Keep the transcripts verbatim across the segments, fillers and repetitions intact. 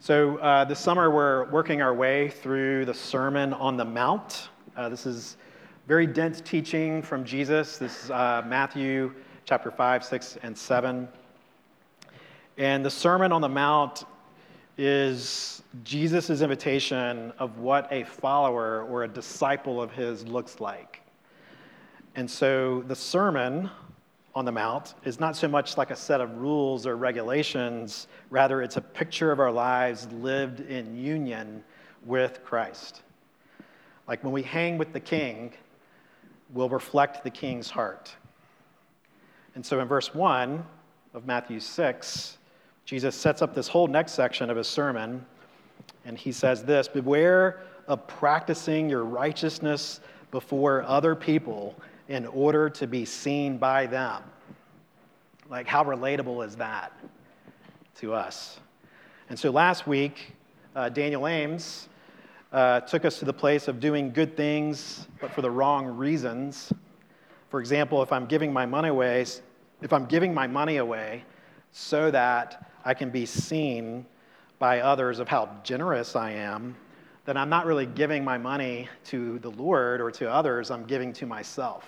So uh, this summer we're working our way through the Sermon on the Mount. Uh, this is very dense teaching from Jesus. This is uh, Matthew chapter five, six, and seven. And the Sermon on the Mount is Jesus' invitation of what a follower or a disciple of his looks like. And so the Sermon on the Mount is not so much like a set of rules or regulations, rather it's a picture of our lives lived in union with Christ. Like when we hang with the King, we'll reflect the King's heart. And so in verse one of Matthew six, Jesus sets up this whole next section of his sermon, and he says this: "Beware of practicing your righteousness before other people in order to be seen by them." Like, how relatable is that to us? And so last week, uh, Daniel Ames uh, took us to the place of doing good things, but for the wrong reasons. For example, if I'm giving my money away, if I'm giving my money away so that I can be seen by others of how generous I am, then I'm not really giving my money to the Lord or to others, I'm giving to myself.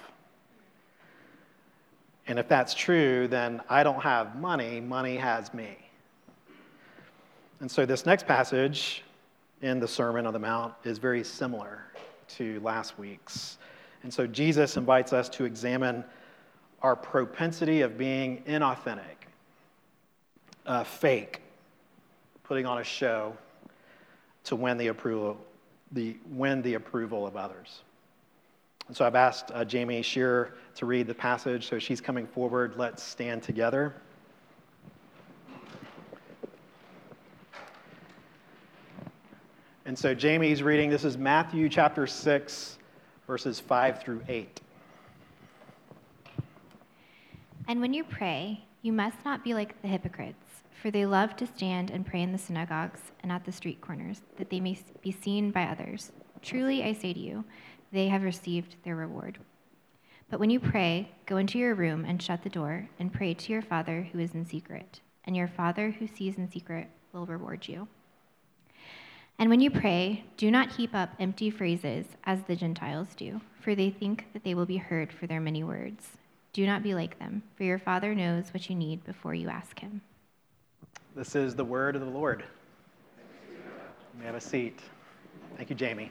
And if that's true, then I don't have money, money has me. And so this next passage in the Sermon on the Mount is very similar to last week's. And so Jesus invites us to examine our propensity of being inauthentic, uh, fake, putting on a show to win the approval, the win the approval of others. And so I've asked uh, Jamie Shearer to read the passage, so she's coming forward. Let's stand together. And so Jamie's reading, this is Matthew chapter six, verses five through eight. "And when you pray, you must not be like the hypocrites, for they love to stand and pray in the synagogues and at the street corners, that they may be seen by others. Truly, I say to you, they have received their reward. But when you pray, go into your room and shut the door and pray to your Father who is in secret, and your Father who sees in secret will reward you. And when you pray, do not heap up empty phrases as the Gentiles do, for they think that they will be heard for their many words. Do not be like them, for your Father knows what you need before you ask him." This is the word of the Lord. You may have a seat. Thank you, Jamie.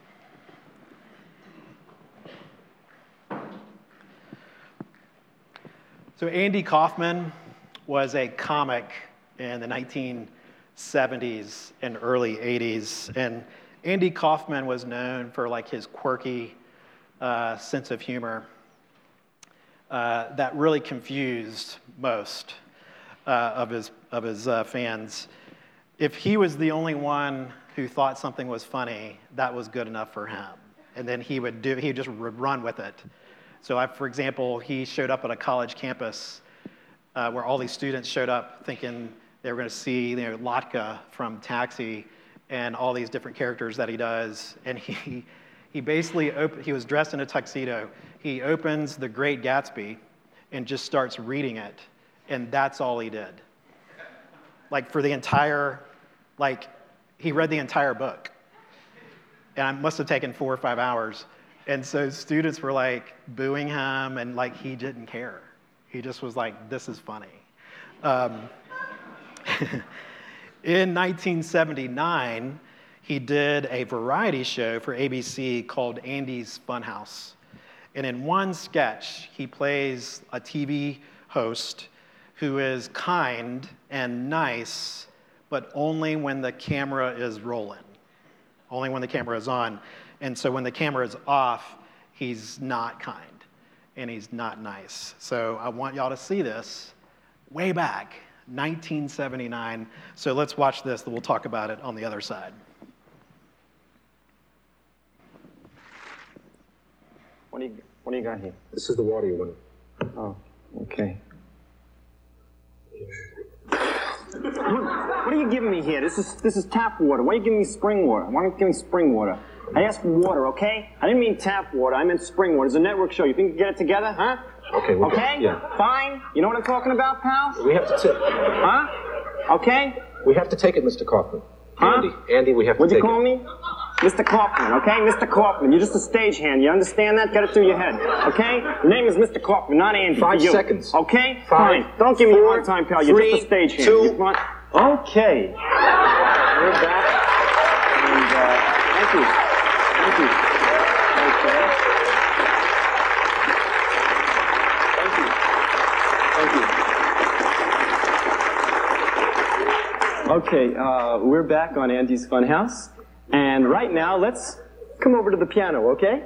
So Andy Kaufman was a comic in the nineteen seventies and early eighties, and Andy Kaufman was known for like his quirky uh, sense of humor uh, that really confused most uh, of his of his uh, fans. If he was the only one who thought something was funny, that was good enough for him, and then he would do he would just run with it. So, I, for example, he showed up at a college campus uh, where all these students showed up thinking they were going to see, you know, Latka from Taxi and all these different characters that he does. And he he basically, op- he was dressed in a tuxedo. He opens The Great Gatsby and just starts reading it. And that's all he did. Like for the entire, like he read the entire book. And it must have taken four or five hours. And so students were like booing him, and like he didn't care. He just was like, this is funny. Um, in nineteen seventy-nine, he did a variety show for A B C called Andy's Funhouse. And in one sketch, he plays a T V host who is kind and nice, but only when the camera is rolling, only when the camera is on. And so when the camera is off, he's not kind and he's not nice. So I want y'all to see this way back, nineteen seventy-nine. So let's watch this, and we'll talk about it on the other side. What do you, what do you got here? This is the water you wanted. Oh, okay. What are you giving me here? This is this is tap water. Why are you giving me spring water? Why don't you give me spring water? I asked for water, okay? I didn't mean tap water. I meant spring water. It's a network show. You think you can get it together, huh? Okay, we're Okay? good. Yeah. Fine. You know what I'm talking about, pal? We have to tip. Huh? Okay? We have to take it, Mister Kaufman. Huh? Andy, Andy, we have to What'd take you call it. me? Mister Kaufman, okay? Mister Kaufman. You're just a stagehand. You understand that? Get it through your head, okay? Your name is Mister Kaufman, not Andy. Five for you. seconds. Okay? Five, Fine. Don't give me a four, hard time, pal. You're three, just a stagehand. two. You want- Okay. We're back. And, uh, thank you. Thank you. Okay. Thank you. Thank you. Okay, uh, we're back on Andy's Funhouse. And right now, let's come over to the piano, okay?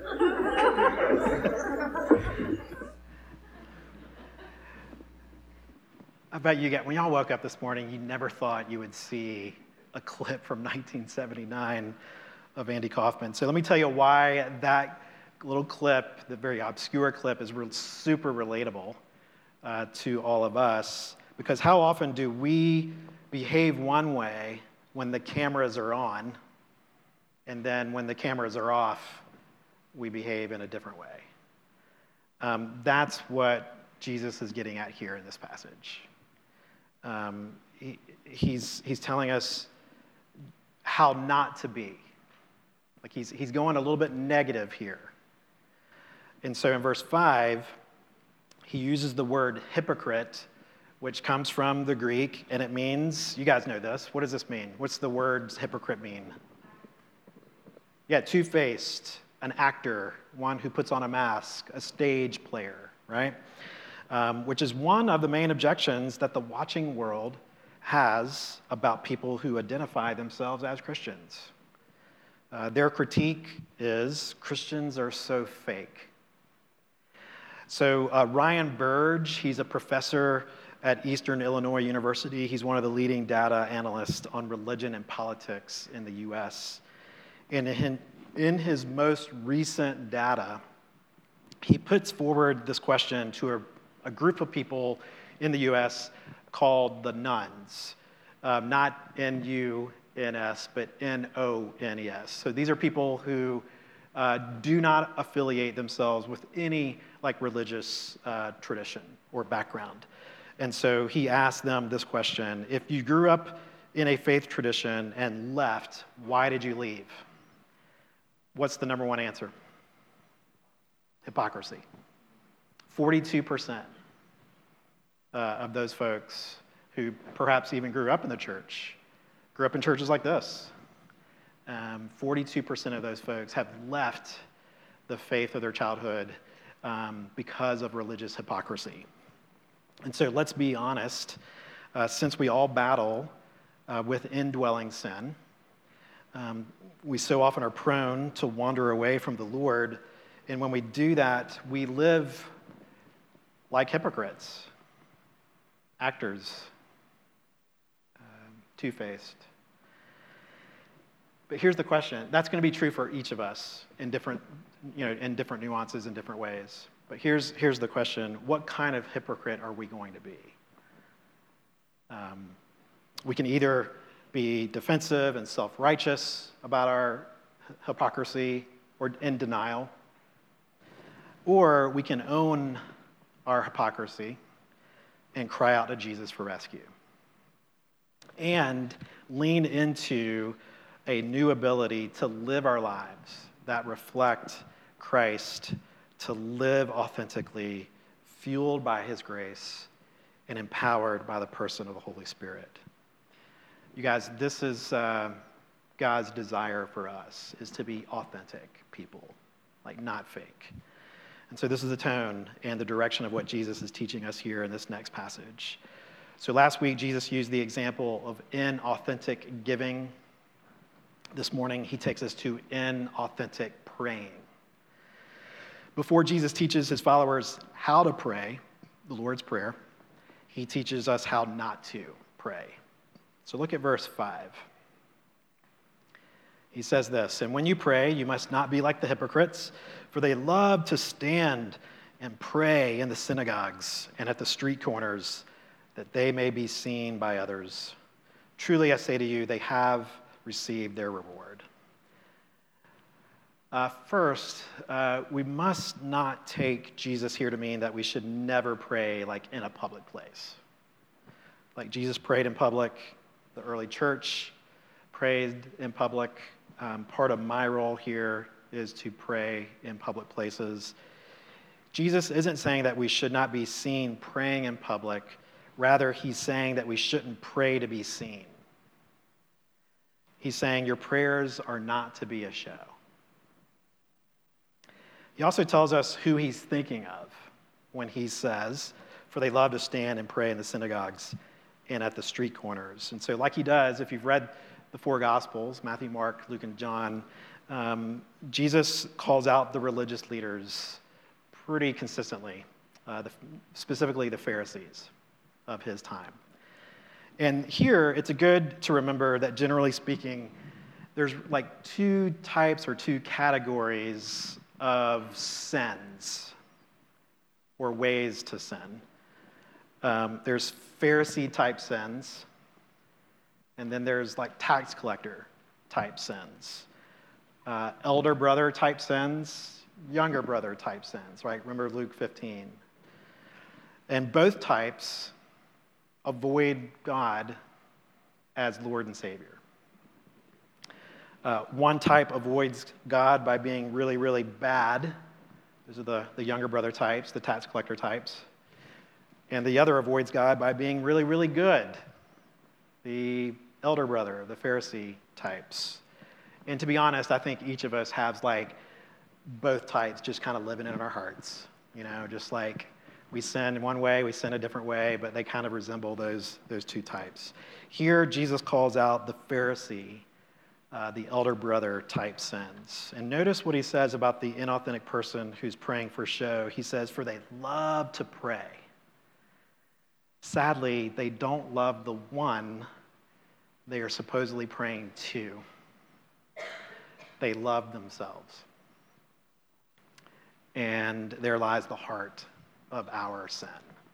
I bet you get, when y'all woke up this morning, you never thought you would see a clip from nineteen seventy-nine of Andy Kaufman. So let me tell you why that little clip, the very obscure clip, is real, super relatable uh, to all of us. Because how often do we behave one way when the cameras are on, and then when the cameras are off, we behave in a different way? Um, that's what Jesus is getting at here in this passage. Um, he, he's, he's telling us how not to be. Like he's, he's going a little bit negative here. And so in verse five, he uses the word hypocrite, which comes from the Greek, and it means, you guys know this, what does this mean? What's the word hypocrite mean? Yeah, two-faced, an actor, one who puts on a mask, a stage player, right? Um, which is one of the main objections that the watching world has about people who identify themselves as Christians. Uh, their critique is Christians are so fake. So uh, Ryan Burge, he's a professor at Eastern Illinois University. He's one of the leading data analysts on religion and politics in the U S. And in, in his most recent data, he puts forward this question to a a group of people in the U S called the Nones, um, not N U N S, but N O N E S. So these are people who uh, do not affiliate themselves with any like religious uh, tradition or background. And so he asked them this question: if you grew up in a faith tradition and left, why did you leave? What's the number one answer? Hypocrisy. forty-two percent. Uh, of those folks who perhaps even grew up in the church, grew up in churches like this. Um, forty-two percent of those folks have left the faith of their childhood um, because of religious hypocrisy. And so let's be honest, uh, since we all battle uh, with indwelling sin, um, we so often are prone to wander away from the Lord, and when we do that, we live like hypocrites. Actors, um, two-faced. But here's the question. That's going to be true for each of us in different, you know, in different nuances, in different ways. But here's, here's the question. What kind of hypocrite are we going to be? Um, we can either be defensive and self-righteous about our hypocrisy or in denial, or we can own our hypocrisy and cry out to Jesus for rescue, and lean into a new ability to live our lives that reflect Christ, to live authentically, fueled by his grace and empowered by the person of the Holy Spirit. You guys, this is uh, God's desire for us, is to be authentic people, like not fake. And so this is the tone and the direction of what Jesus is teaching us here in this next passage. So last week, Jesus used the example of inauthentic giving. This morning, he takes us to inauthentic praying. Before Jesus teaches his followers how to pray, the Lord's Prayer, he teaches us how not to pray. So look at verse five. He says this, "And when you pray, you must not be like the hypocrites, for they love to stand and pray in the synagogues and at the street corners, that they may be seen by others. Truly, I say to you, they have received their reward." Uh, first, uh, we must not take Jesus here to mean that we should never pray like in a public place. Like Jesus prayed in public, the early church prayed in public. Um, part of my role here is to pray in public places. Jesus isn't saying that we should not be seen praying in public. Rather, he's saying that we shouldn't pray to be seen. He's saying your prayers are not to be a show. He also tells us who he's thinking of when he says, for they love to stand and pray in the synagogues and at the street corners. And so like he does, if you've read the four Gospels, Matthew, Mark, Luke, and John, um, Jesus calls out the religious leaders pretty consistently, uh, the, specifically the Pharisees of his time. And here, it's good to remember that generally speaking, there's like two types or two categories of sins or ways to sin. Um, there's Pharisee-type sins, and then there's like tax collector-type sins. Uh, elder brother-type sins, younger brother-type sins, right? Remember Luke fifteen. And both types avoid God as Lord and Savior. Uh, one type avoids God by being really, really bad. Those are the, the younger brother types, the tax collector types. And the other avoids God by being really, really good. The elder brother, the Pharisee types. And to be honest, I think each of us has like both types just kind of living in our hearts. You know, just like we sin in one way, we sin a different way, but they kind of resemble those, those two types. Here, Jesus calls out the Pharisee, uh, the elder brother type sins. And notice what he says about the inauthentic person who's praying for show. He says, for they love to pray. Sadly, they don't love the one they are supposedly praying to. They love themselves. And there lies the heart of our sin.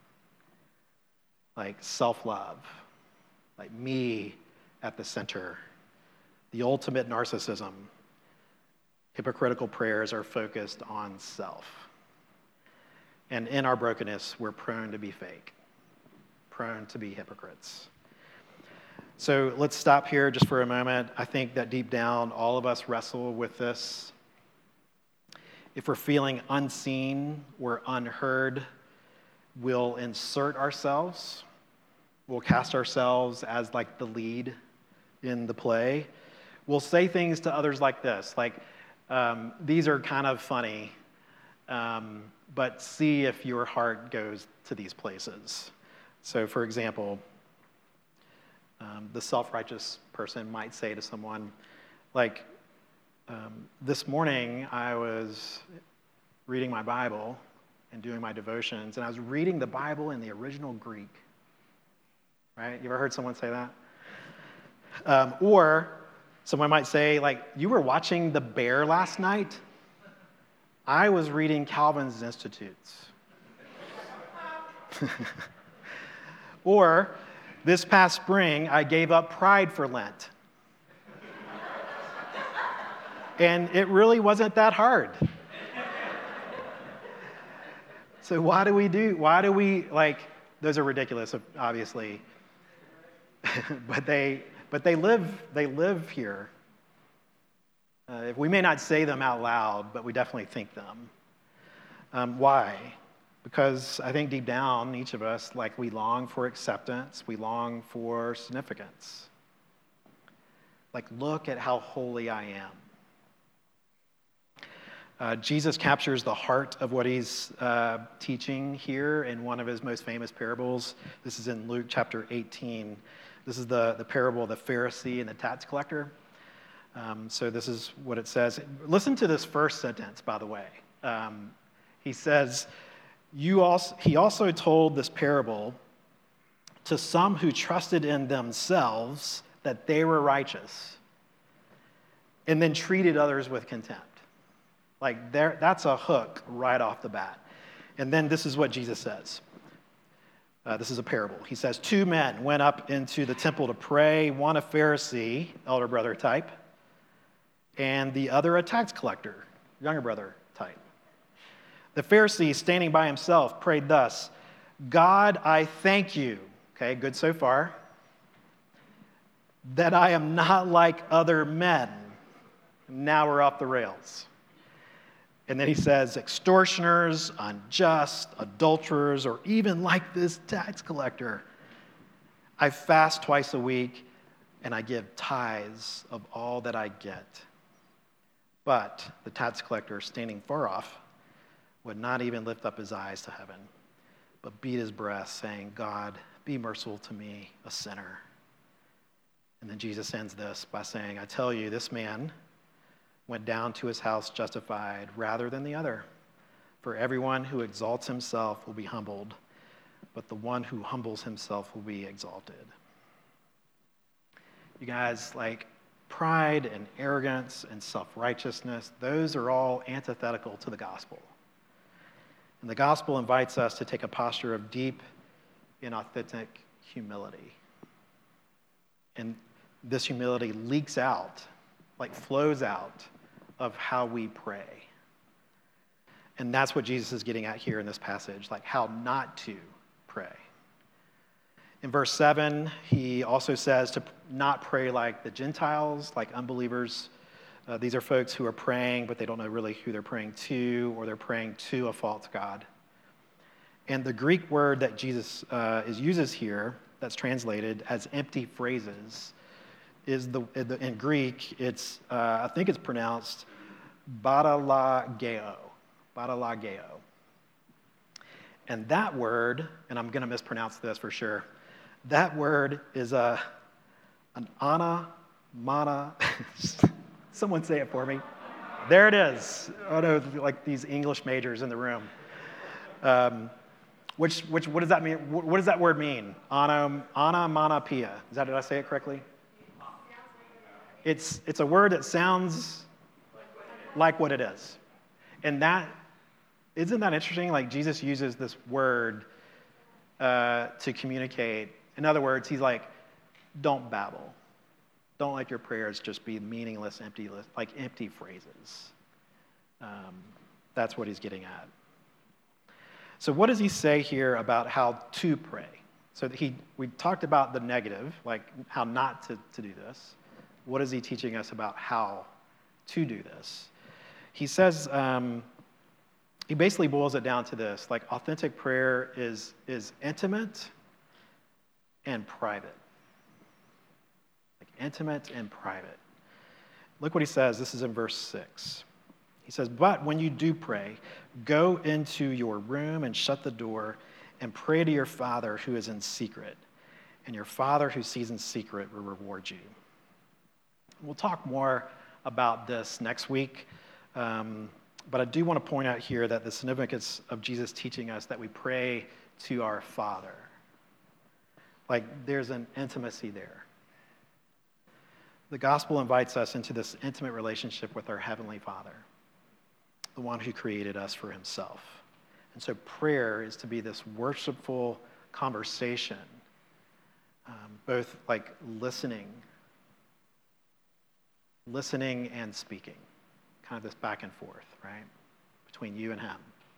Like self-love, like me at the center, the ultimate narcissism. Hypocritical prayers are focused on self. And in our brokenness, we're prone to be fake, prone to be hypocrites. So let's stop here just for a moment. I think that deep down, all of us wrestle with this. If we're feeling unseen or unheard, we'll insert ourselves. We'll cast ourselves as like the lead in the play. We'll say things to others like this, like, um, these are kind of funny, um, but see if your heart goes to these places. So for example, um, the self-righteous person might say to someone, like, Um, this morning, I was reading my Bible and doing my devotions, and I was reading the Bible in the original Greek. Right? You ever heard someone say that? Um, or someone might say, like, you were watching The Bear last night? I was reading Calvin's Institutes. Or, this past spring, I gave up pride for Lent. And it really wasn't that hard. So why do we do, why do we, like, those are ridiculous, obviously. but they but they live, they live here. Uh, we may not say them out loud, but we definitely think them. Um, why? Because I think deep down, each of us, like, we long for acceptance, we long for significance. Like, look at how holy I am. Uh, Jesus captures the heart of what he's uh, teaching here in one of his most famous parables. This is in Luke chapter eighteen. This is the, the parable of the Pharisee and the tax collector. Um, so this is what it says. Listen to this first sentence, by the way. Um, he says, "You also, he also told this parable to some who trusted in themselves that they were righteous and then treated others with contempt." Like, there, that's a hook right off the bat. And then this is what Jesus says. Uh, this is a parable. He says, two men went up into the temple to pray, one a Pharisee, elder brother type, and the other a tax collector, younger brother type. The Pharisee, standing by himself, prayed thus, "God, I thank you." Okay, good so far. that I am not like other men. Now we're off the rails. And then he says, extortioners, unjust, adulterers, or even like this tax collector. I fast twice a week, and I give tithes of all that I get. But the tax collector, standing far off, would not even lift up his eyes to heaven, but beat his breast, saying, God, be merciful to me, a sinner. And then Jesus ends this by saying, I tell you, this man went down to his house justified rather than the other. For everyone who exalts himself will be humbled, but the one who humbles himself will be exalted. You guys, like pride and arrogance and self-righteousness, those are all antithetical to the gospel. And the gospel invites us to take a posture of deep and authentic humility. And this humility leaks out, like flows out of how we pray. And that's what Jesus is getting at here in this passage, like how not to pray. In verse seven, he also says to not pray like the Gentiles, like unbelievers. Uh, these are folks who are praying, but they don't know really who they're praying to, or they're praying to a false god. And the Greek word that Jesus uh, is uses here, that's translated as empty phrases, is the in Greek. It's uh, I think it's pronounced batalageo, batalageo. And that word, and I'm going to mispronounce this for sure. That word is a an ana mana. Someone say it for me. There it is. Oh no, like these English majors in the room. Um, which which what does that mean? What does that word mean? Ana onomatopoeia. Is that, did I say it correctly? It's it's a word that sounds like what it is. And that, isn't that interesting? Like Jesus uses this word uh, to communicate. In other words, he's like, don't babble. Don't let your prayers just be meaningless, empty, like empty phrases. Um, that's what he's getting at. So what does he say here about how to pray? So he, we talked about the negative, like how not to, to do this. What is he teaching us about how to do this? He says, um, he basically boils it down to this, like authentic prayer is, is intimate and private. Like intimate and private. Look what he says. This is in verse six. He says, but when you do pray, go into your room and shut the door and pray to your Father who is in secret, and your Father who sees in secret will reward you. We'll talk more about this next week, um, but I do want to point out here that the significance of Jesus teaching us that we pray to our Father. Like there's an intimacy there. The gospel invites us into this intimate relationship with our Heavenly Father, the one who created us for himself. And so prayer is to be this worshipful conversation, um, both like listening, listening and speaking, kind of this back and forth, right, between you and him.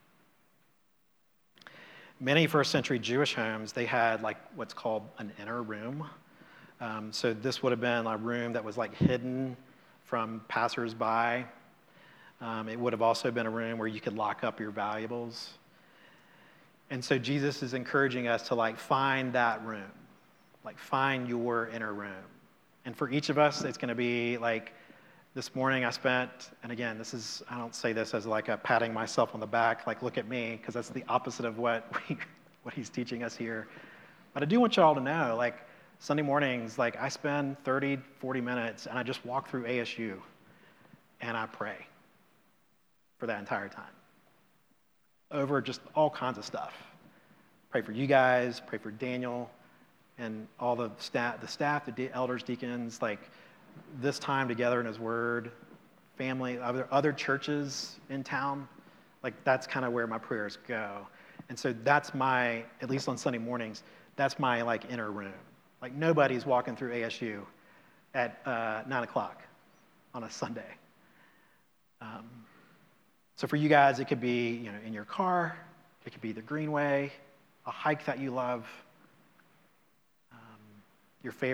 Many first century Jewish homes, they had like what's called an inner room. Um, so this would have been a room that was like hidden from passersby. Um, it would have also been a room where you could lock up your valuables. And so Jesus is encouraging us to like find that room, like find your inner room. And for each of us, it's going to be like this morning I spent, and again, this is, I don't say this as like a patting myself on the back, like look at me, because that's the opposite of what we, what he's teaching us here. But I do want y'all to know, like Sunday mornings, like I spend thirty, forty minutes and I just walk through A S U and I pray for that entire time over just all kinds of stuff. Pray for you guys, pray for Daniel and all the staff, the staff, the de- elders, deacons, like this time together in his word, family, other, other churches in town, like that's kind of where my prayers go. And so that's my, at least on Sunday mornings, that's my like inner room. Like nobody's walking through A S U at uh, nine o'clock on a Sunday. Um, so for you guys, it could be, you know, in your car, it could be the Greenway, a hike that you love, um, your favorite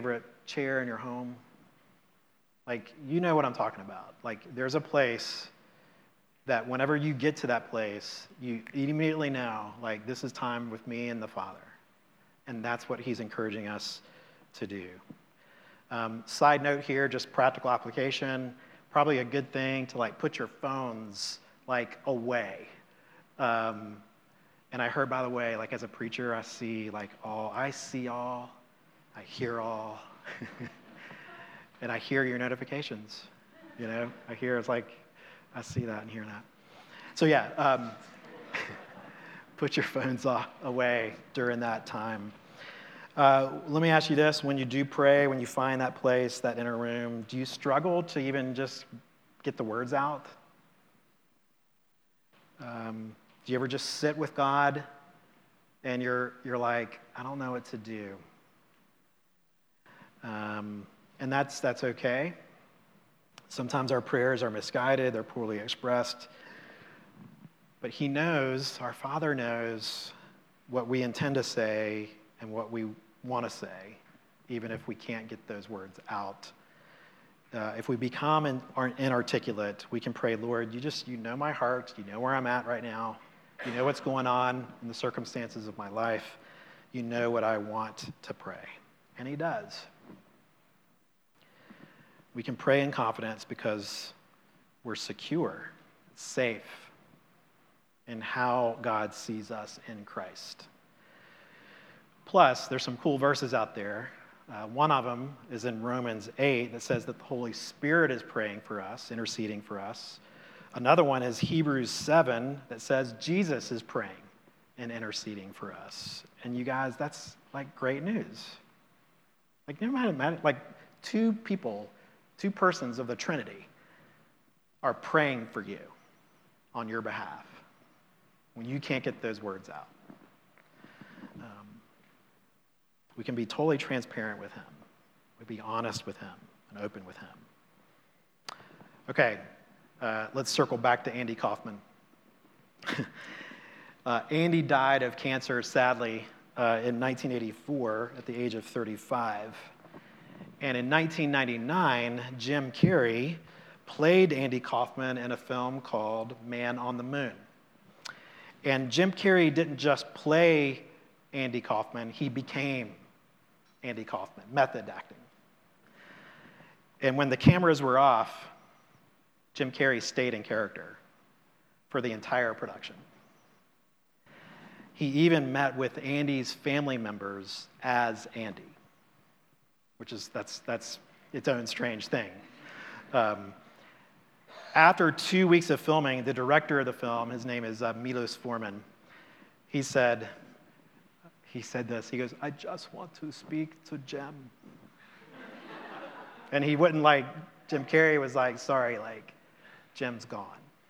chair in your home? Like, you know what I'm talking about. Like, there's a place that whenever you get to that place, you immediately know, like, this is time with me and the Father. And that's what he's encouraging us to do. Um, side note here, just practical application, probably a good thing to, like, put your phones, like, away. Um, and I heard, by the way, like, as a preacher, I see, like, all, I see all, I hear all, and I hear your notifications, you know? I hear, it's like, I see that and hear that. So yeah, um, put your phones off, away during that time. Uh, let me ask you this, when you do pray, when you find that place, that inner room, do you struggle to even just get the words out? Um, do you ever just sit with God and you're you're like, I don't know what to do? Um, and that's that's okay. Sometimes our prayers are misguided, they're poorly expressed. But he knows, our Father knows what we intend to say and what we want to say, even if we can't get those words out. Uh, if we become in, are inarticulate, we can pray, Lord, you just, you know my heart, you know where I'm at right now, you know what's going on in the circumstances of my life, you know what I want to pray. And he does. We can pray in confidence because we're secure, safe in how God sees us in Christ. Plus, there's some cool verses out there. Uh, one of them is in Romans eight that says that the Holy Spirit is praying for us, interceding for us. Another one is Hebrews seven that says Jesus is praying and interceding for us. And you guys, that's like great news. Like, no matter, like two people, two persons of the Trinity are praying for you on your behalf when you can't get those words out. Um, we can be totally transparent with him. We be honest with him and open with him. Okay, uh, let's circle back to Andy Kaufman. uh, Andy died of cancer, sadly, uh, in nineteen eighty-four at the age of thirty-five. And in nineteen ninety-nine, Jim Carrey played Andy Kaufman in a film called Man on the Moon. And Jim Carrey didn't just play Andy Kaufman, he became Andy Kaufman, method acting. And when the cameras were off, Jim Carrey stayed in character for the entire production. He even met with Andy's family members as Andy, which is, that's, that's its own strange thing. Um, after two weeks of filming, the director of the film, his name is uh, Milos Forman, he said, he said this, he goes, I just want to speak to Jim. And he wouldn't like, Jim Carrey was like, sorry, like, Jim's gone.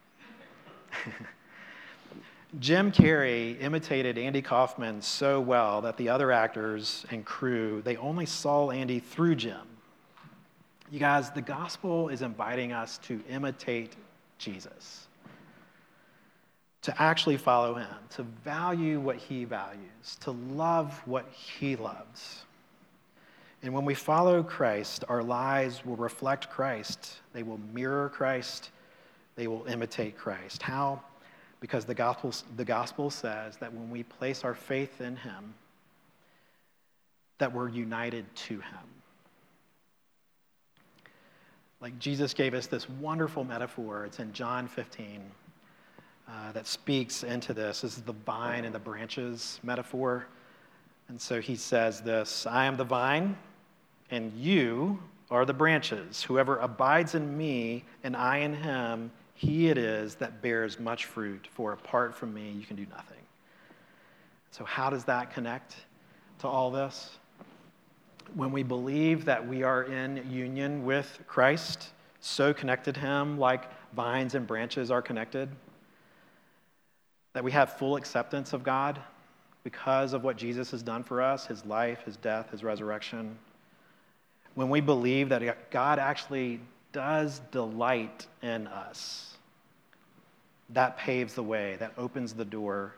Jim Carrey imitated Andy Kaufman so well that the other actors and crew, they only saw Andy through Jim. You guys, the gospel is inviting us to imitate Jesus, to actually follow him, to value what he values, to love what he loves. And when we follow Christ, our lives will reflect Christ. They will mirror Christ. They will imitate Christ. How? Because the gospel, the gospel says that when we place our faith in him, that we're united to him. Like Jesus gave us this wonderful metaphor. It's in John fifteen uh, that speaks into this. This is the vine and the branches metaphor. And so he says this, I am the vine, and you are the branches. Whoever abides in me and I in him, he it is that bears much fruit, for apart from me, you can do nothing. So how does that connect to all this? When we believe that we are in union with Christ, so connected to him like vines and branches are connected, that we have full acceptance of God because of what Jesus has done for us, his life, his death, his resurrection. When we believe that God actually does delight in us, that paves the way, that opens the door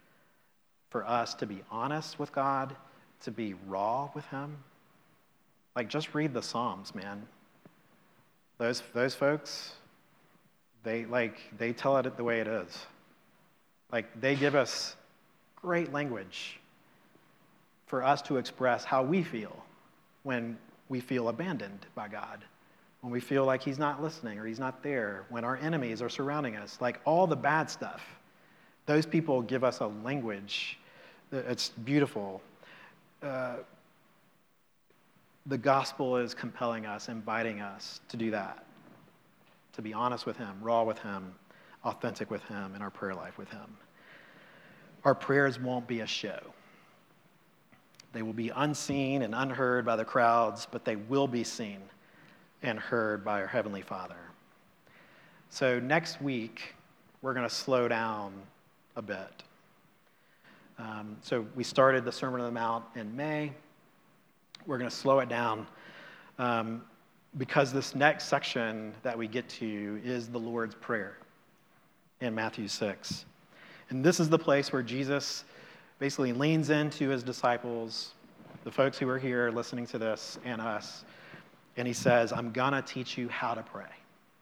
for us to be honest with God, to be raw with him. Like, just read the Psalms, man. Those those folks, they like they tell it the way it is. Like, they give us great language for us to express how we feel when we feel abandoned by God, when we feel like he's not listening or he's not there, when our enemies are surrounding us, like all the bad stuff. Those people give us a language. It's beautiful. Uh, the gospel is compelling us, inviting us to do that, to be honest with him, raw with him, authentic with him in our prayer life with him. Our prayers won't be a show. They will be unseen and unheard by the crowds, but they will be seen and heard by our Heavenly Father. So next week, we're going to slow down a bit. Um, so we started the Sermon on the Mount in May. We're going to slow it down um, because this next section that we get to is the Lord's Prayer in Matthew six. And this is the place where Jesus basically leans into his disciples, the folks who are here listening to this, and us, and he says, I'm going to teach you how to pray.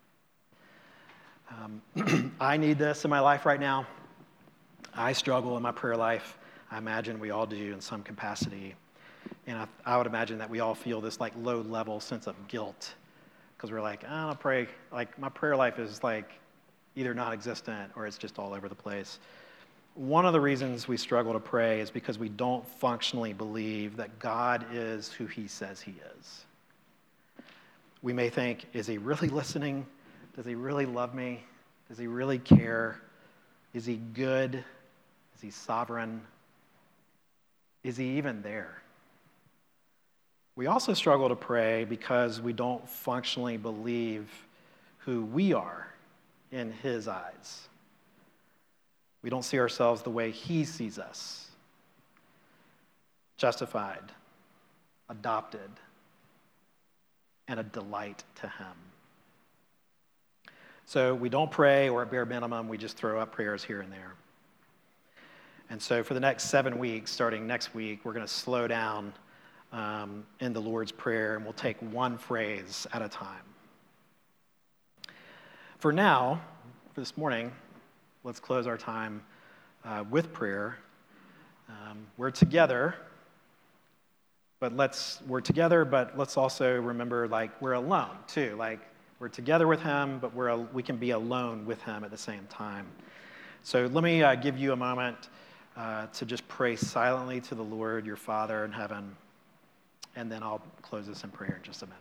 Um, I need this in my life right now. I struggle in my prayer life. I imagine we all do in some capacity. And I, I would imagine that we all feel this like low-level sense of guilt because we're like, I don't pray. Like, my prayer life is like either non-existent or it's just all over the place. One of the reasons we struggle to pray is because we don't functionally believe that God is who he says he is. We may think, is he really listening? Does he really love me? Does he really care? Is he good? Is he sovereign? Is he even there? We also struggle to pray because we don't functionally believe who we are in his eyes. We don't see ourselves the way he sees us. Justified, adopted, and a delight to him. So we don't pray, or at bare minimum, we just throw up prayers here and there. And so for the next seven weeks, starting next week, we're going to slow down um, in the Lord's Prayer, and we'll take one phrase at a time. For now, for this morning, let's close our time uh, with prayer. Um, we're together, but let's we're together, but let's also remember, like, we're alone too. Like, we're together with him, but we're we can be alone with him at the same time. So let me uh, give you a moment uh, to just pray silently to the Lord, your Father in heaven, and then I'll close this in prayer in just a minute.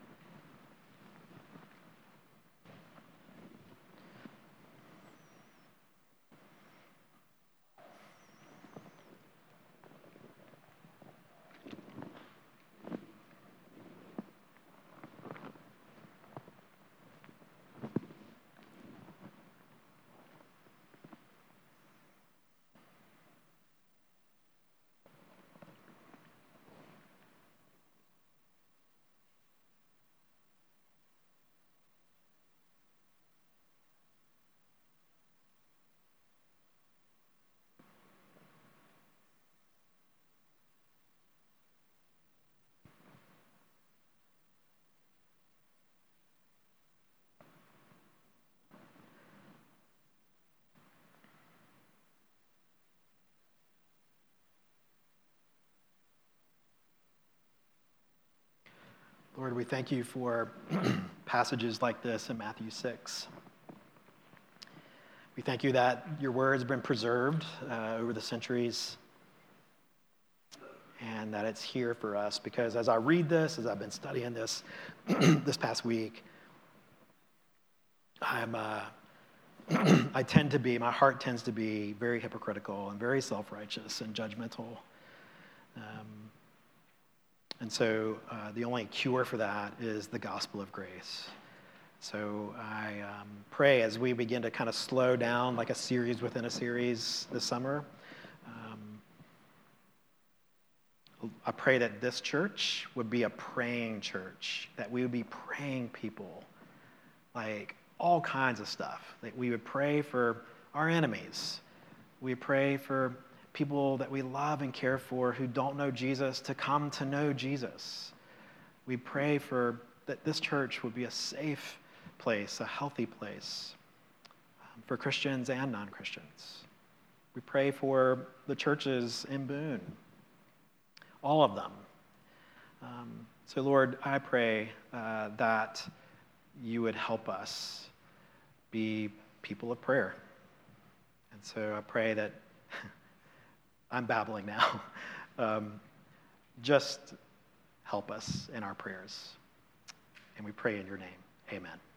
Lord, we thank you for passages like this in Matthew six. We thank you that your word has been preserved uh, over the centuries and that it's here for us, because as I read this, as I've been studying this this past week, I'm uh, I tend to be, my heart tends to be very hypocritical and very self-righteous and judgmental. Um, And so uh, the only cure for that is the gospel of grace. So I um, pray as we begin to kind of slow down, like a series within a series this summer, um, I pray that this church would be a praying church, that we would be praying people, like all kinds of stuff. That we would pray for our enemies. We pray for people that we love and care for who don't know Jesus to come to know Jesus. We pray for that this church would be a safe place, a healthy place um, for Christians and non-Christians. We pray for the churches in Boone, all of them. Um, so, Lord, I pray uh, that you would help us be people of prayer. And so I pray that I'm babbling now. Um, just help us in our prayers. And we pray in your name. Amen.